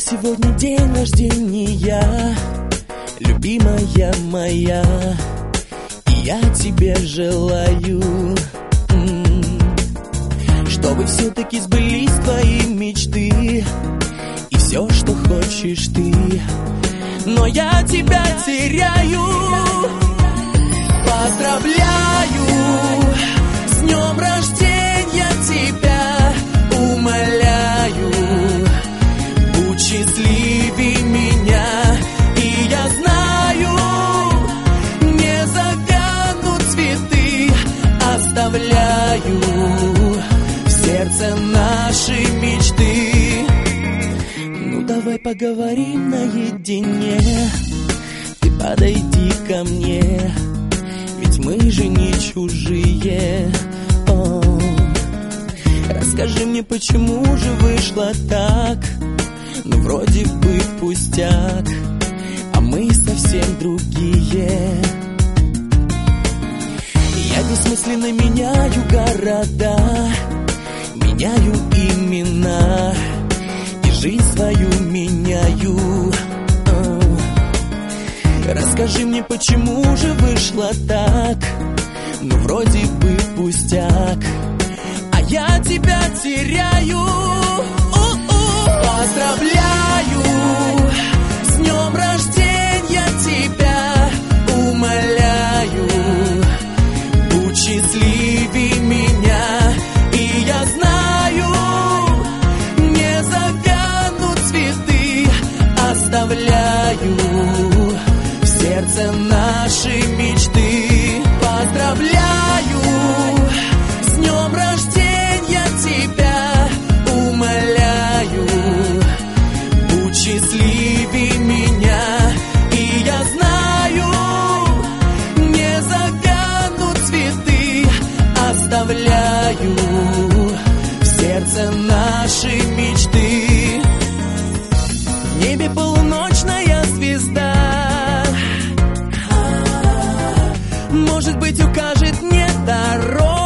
сегодня день рождения, любимая моя, и я тебе желаю, чтобы все-таки сбылись твои мечты и все, что хочешь ты. Но я тебя теряю. Поздравляю с днем рождения тебя, умоляю, будь счастливей меня. И я знаю, не завянут цветы, оставляю в сердце наши мечты. Ну давай поговорим наедине, ты подойди ко мне, ведь мы же не чужие. Расскажи мне, почему же вышло так? Ну вроде бы пустяк, а мы совсем другие. Я бессмысленно меняю города, меняю имена, и жизнь свою меняю. Расскажи мне, почему же вышло так? Ну вроде бы пустяк, а я тебя теряю. Поздравляю с днем рождения тебя, умоляю, будь счастливей меня. И я знаю, не завянут цветы, оставляю в сердце наши мечты. Поздравляю с днем рождения тебя, умоляю, будь счастливей меня. И я знаю, не завянут цветы, оставляю в сердце наши мечты. В небе полуночная звезда, может быть, укажет мне дорогу.